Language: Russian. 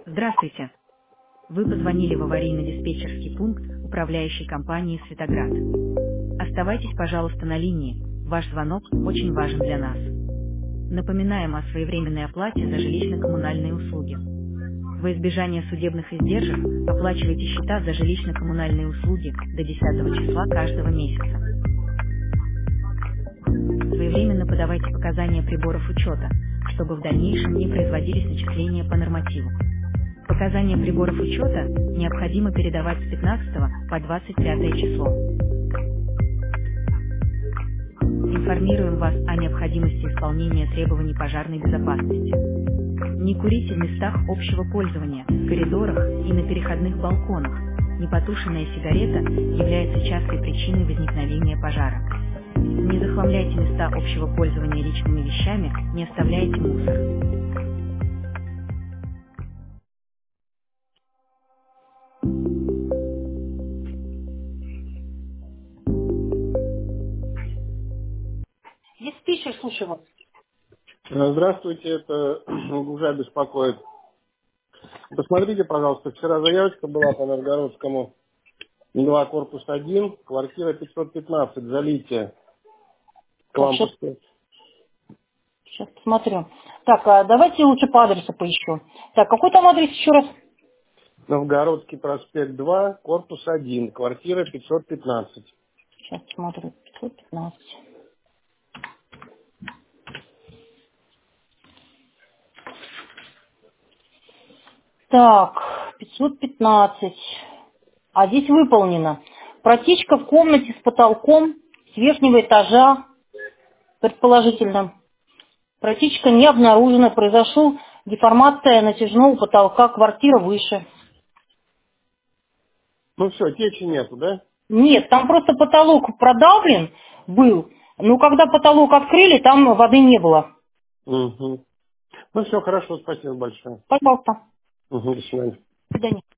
Здравствуйте. Вы позвонили в аварийно-диспетчерский пункт управляющей компании «Светоград». Оставайтесь, пожалуйста, на линии. Ваш звонок очень важен для нас. Напоминаем о своевременной оплате за жилищно-коммунальные услуги. Во избежание судебных издержек оплачивайте счета за жилищно-коммунальные услуги до 10 числа каждого месяца. Своевременно подавайте показания приборов учета, чтобы в дальнейшем не производились начисления по нормативу. Показания приборов учета необходимо передавать с 15 по 25 число. Информируем вас о необходимости исполнения требований пожарной безопасности. Не курите в местах общего пользования, в коридорах и на переходных балконах. Непотушенная сигарета является частой причиной возникновения пожара. Не захламляйте места общего пользования личными вещами, не оставляйте мусор. Диспетчер, слушаю вас. Здравствуйте, это уже беспокоит. Посмотрите, пожалуйста, вчера заявочка была по Новгородскому 2, корпус 1, квартира 515, залитие. К Так, вам пустое. сейчас посмотрю. Так, а давайте лучше по адресу поищу. Так, какой там адрес еще раз? Новгородский проспект 2, корпус 1, квартира 515. Сейчас посмотрю. 515. Так, 515. А здесь выполнено. Протечка в комнате с потолком с верхнего этажа, предположительно. Протечка не обнаружена. Произошла деформация натяжного потолка, квартира выше. Ну все, течи нету, да? Нет, там просто потолок продавлен был. Но когда потолок открыли, там воды не было. Угу. Ну все, хорошо, спасибо большое. Пожалуйста. Угу, до свидания. До свидания.